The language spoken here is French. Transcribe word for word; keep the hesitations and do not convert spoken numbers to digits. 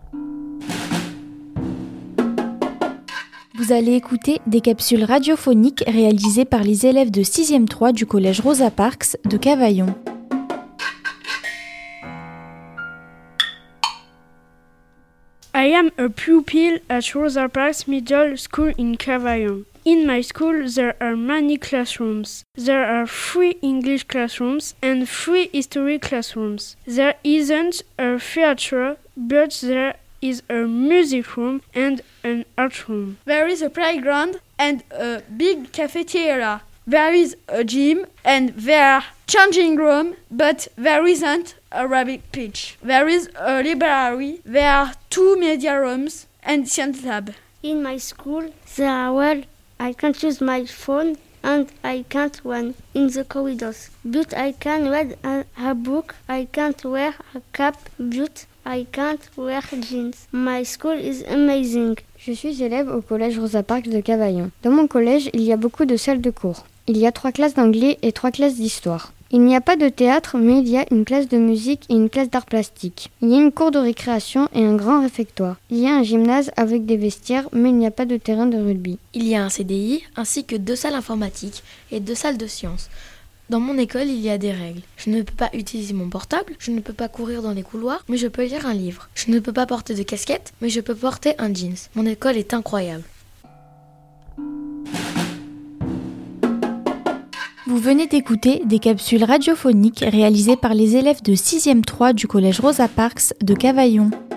Vous allez écouter des capsules radiophoniques réalisées par les élèves de sixième trois du collège Rosa Parks de Cavaillon. I am a pupil at Rosa Parks Middle School in Cavaillon. In my school, there are many classrooms. There are three English classrooms and three history classrooms. There isn't a theatre, but there is a music room and an art room. There is a playground and a big cafeteria. There is a gym and there are changing room, but there isn't a rabbit pitch. There is a library. There are two media rooms and science lab. In my school, there are well, I can't use my phone and I can't run in the corridors. But I can read a, a book. I can't wear a cap, but I can't wear jeans. My school is amazing. Je suis élève au collège Rosa Parks de Cavaillon. Dans mon collège, il y a beaucoup de salles de cours. Il y a trois classes d'anglais et trois classes d'histoire. Il n'y a pas de théâtre, mais il y a une classe de musique et une classe d'art plastique. Il y a une cour de récréation et un grand réfectoire. Il y a un gymnase avec des vestiaires, mais il n'y a pas de terrain de rugby. Il y a un C D I, ainsi que deux salles informatiques et deux salles de sciences. Dans mon école, il y a des règles. Je ne peux pas utiliser mon portable, je ne peux pas courir dans les couloirs, mais je peux lire un livre. Je ne peux pas porter de casquette, mais je peux porter un jeans. Mon école est incroyable. Vous venez d'écouter des capsules radiophoniques réalisées par les élèves de sixième trois du collège Rosa Parks de Cavaillon.